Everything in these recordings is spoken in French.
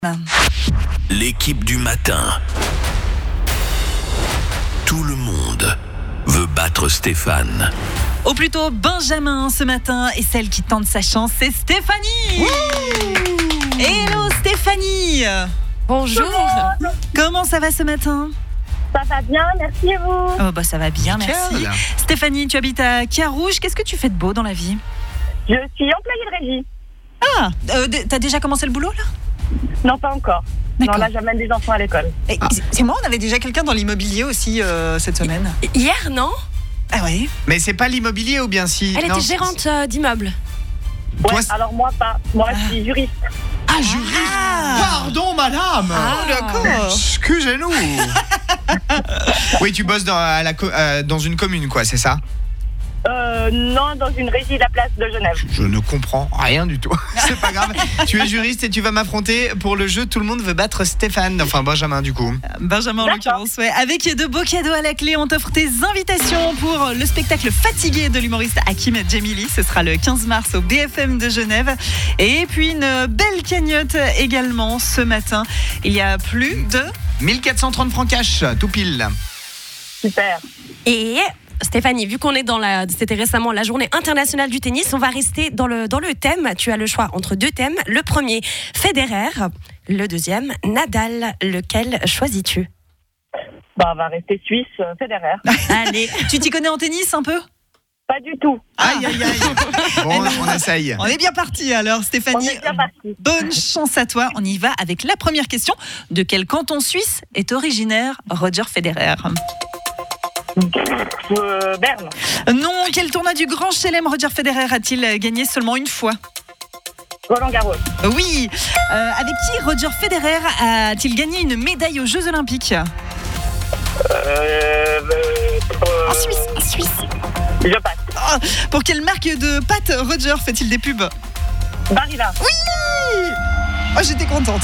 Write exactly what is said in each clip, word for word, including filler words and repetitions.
L'équipe du matin. Tout le monde veut battre Stéphane. Ou plutôt Benjamin ce matin, et celle qui tente sa chance, c'est Stéphanie. Hello Stéphanie. Bonjour. Comment ça va ce matin? Ça va bien, merci et vous? Oh bah ça va bien, merci. Nickel. Stéphanie, tu habites à Carouge. Qu'est-ce que tu fais de beau dans la vie? Je suis employée de régie. Ah, euh, d- t'as déjà commencé le boulot là? Non, pas encore. D'accord. Non, là, j'amène des enfants à l'école. Et c'est- C'est moi, on avait déjà quelqu'un dans l'immobilier aussi euh, cette semaine. Hier, non? Ah oui. Mais c'est pas l'immobilier ou bien si Elle non, était gérante euh, d'immeuble. Ouais, Toi, c'est- alors moi, pas. Moi, je suis juriste. Ah, juriste. Pardon, madame. Ah, d'accord. Excusez-nous. Oui, tu bosses dans, à la co- euh, dans une commune, quoi, c'est ça? Euh, non, dans une régie de la place de Genève. Je ne comprends rien du tout. C'est pas grave. Tu es juriste et tu vas m'affronter pour le jeu Tout le monde veut battre Stéphane. Enfin, Benjamin, du coup. Benjamin en D'accord. l'occurrence, ouais. Avec de beaux cadeaux à la clé, on t'offre tes invitations pour le spectacle Fatigué de l'humoriste Hakim Djemili. Ce sera le quinze mars au B F M de Genève. Et puis une belle cagnotte également ce matin. Il y a plus de... mille quatre cent trente francs cash, tout pile. Super. Et Stéphanie, vu qu'on est dans la, c'était récemment la journée internationale du tennis, on va rester dans le, dans le thème. Tu as le choix entre deux thèmes. Le premier, Federer. Le deuxième, Nadal. Lequel choisis-tu? Bah, on va rester suisse, euh, Federer. Allez, tu t'y connais en tennis un peu? Pas du tout. Aïe, aïe, aïe. Bon, on essaye. On est bien parti alors, On Stéphanie. est bien parti. Bonne chance à toi. On y va avec la première question. De quel canton suisse est originaire Roger Federer? Euh, Berne. Non, quel tournoi du Grand Chelem Roger Federer a-t-il gagné seulement une fois? Roland Garros. Oui. Euh, avec qui Roger Federer a-t-il gagné une médaille aux Jeux Olympiques? Euh, euh, En Suisse, en Suisse. Je passe. Oh, pour quelle marque de pâtes Roger fait-il des pubs? Barilla. Oh, j'étais contente.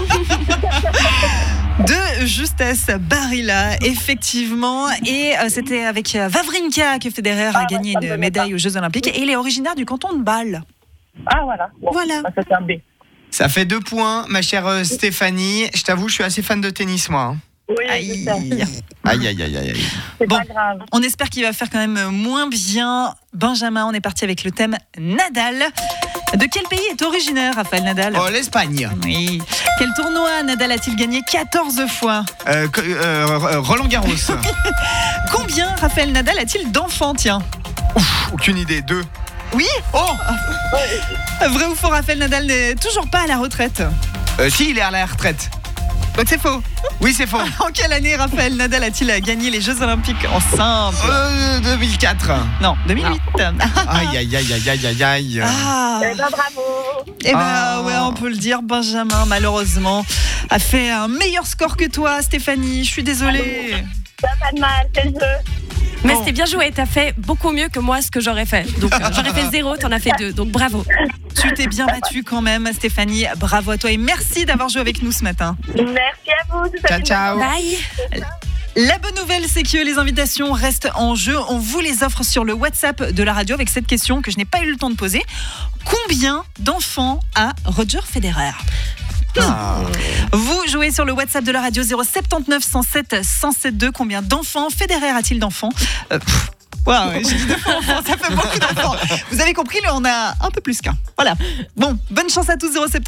De justesse, Barilla, effectivement. Et euh, c'était avec euh, Wawrinka que Federer Ah a ouais, gagné ça me une donnait médaille pas. aux Jeux Olympiques. Et il est originaire du canton de Bâle. Ah, voilà. Bon, Voilà. bah, ça, c'est un B. Ça fait deux points, ma chère euh, Stéphanie. Je t'avoue, je suis assez fan de tennis, moi. hein. Oui, Aïe. je sais. Aïe, aïe, aïe, aïe, aïe. C'est Bon. pas grave. On espère qu'il va faire quand même moins bien. Benjamin, on est parti avec le thème Nadal. De quel pays est originaire Raphaël Nadal? Oh, l'Espagne. Oui. Quel tournoi Nadal a-t-il gagné quatorze fois? Euh, co- euh, euh, Roland Garros. Combien Raphaël Nadal a-t-il d'enfants, tiens? Aucune idée. Deux. Oui. Oh Vrai ou faux, Raphaël Nadal n'est toujours pas à la retraite? euh, Si, il est à la retraite. Donc c'est faux. Oui, c'est faux. En quelle année Raphaël Nadal a-t-il gagné les Jeux Olympiques en simple? Euh, deux mille quatre. Non, deux mille huit. Aïe, aïe, aïe, aïe, aïe, aïe, aïe. Ah. Eh ben, bravo. Eh ben Ah. ouais, on peut le dire, Benjamin, malheureusement, a fait un meilleur score que toi, Stéphanie. Je suis désolée. Ça pas de mal, c'est le jeu. Mais Bon. c'était bien joué. T'as fait beaucoup mieux que moi ce que j'aurais fait. Donc euh, j'aurais fait zéro, t'en as fait deux. Donc bravo. Tu t'es bien battue quand même, Stéphanie. Bravo à toi et merci d'avoir joué avec nous ce matin. Merci à vous. Je vous souhaite Ciao, une ciao. Bye. La bonne nouvelle, c'est que les invitations restent en jeu. On vous les offre sur le WhatsApp de la radio avec cette question que je n'ai pas eu le temps de poser. Combien d'enfants a Roger Federer? Ah. Vous jouez sur le WhatsApp de la radio zéro sept neuf cent sept cent sept deux. Combien d'enfants Federer a-t-il d'enfants? euh, pff, Waouh, j'ai dit deux fois enfants, ça fait beaucoup d'enfants. Vous avez compris, là, on a un peu plus qu'un. Voilà. Bon, bonne chance à tous. zéro sept